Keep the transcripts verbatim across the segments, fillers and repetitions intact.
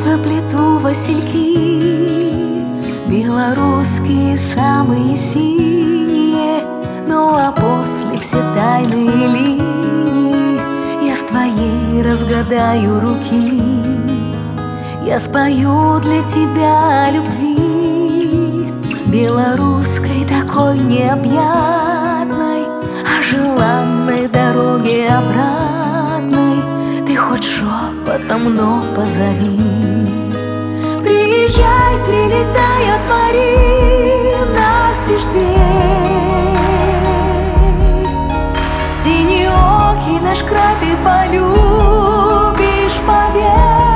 заплету васильки, белорусские самые синие. Ну а после все тайные линии я с твоей разгадаю руки. Я спою для тебя о любви, белорусской такой необъятной, о желанной дороге обратной. Ты хоть шепотом, но позови. Приезжай, прилетай, отвори настежь дверь. Синеокий наш край ты полюбишь, поверь.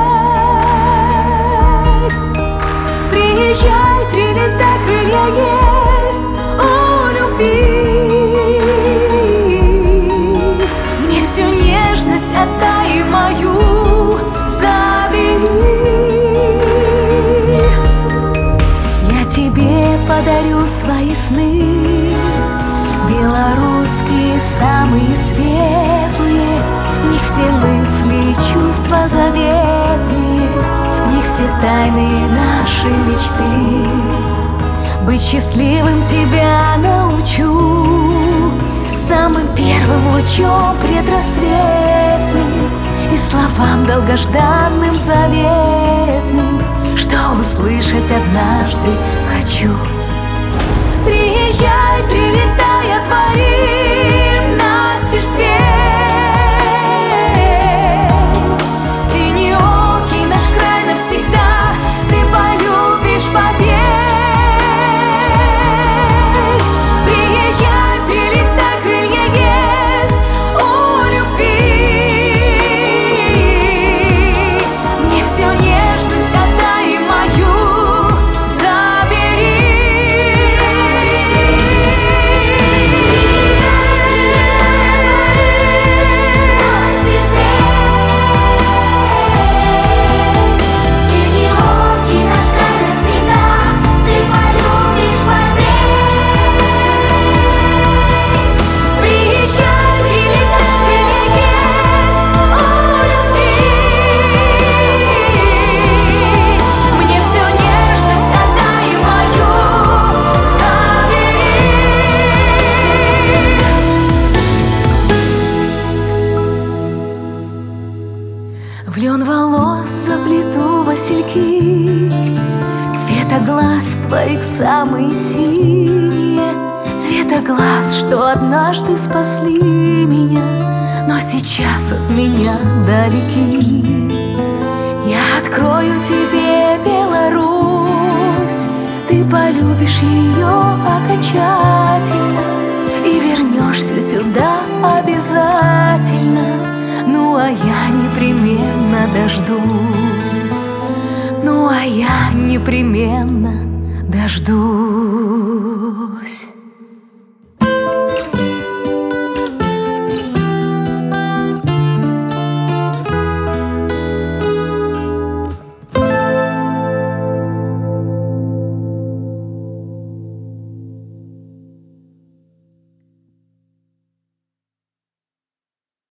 Приезжай, прилетай, крылья есть у любви. Мне всю нежность отдай и мою забери. Я тебе подарю свои сны, белорусские самые светлые. В них все мысли и чувства заветные, в них все тайные наши мечты. Быть счастливым тебя научу самым первым лучом предрассветным и словам долгожданным заветным, что услышать однажды хочу. Приезжай, прилетай, отвори настежь дверь. Синеокий наш край навсегда ты полюбишь, поверь. Приезжай, прилетай, крылья есть у любви. Мне всю нежность отдай и мою забери. В лен волос заплету васильки, цвета глаз твоих самые синие, цвета глаз, что однажды спасли меня, но сейчас от меня далеки. Я открою тебе Беларусь, ты полюбишь ее окончательно и вернешься сюда обязательно. Ну а я непременно дождусь, ну а я непременно дождусь.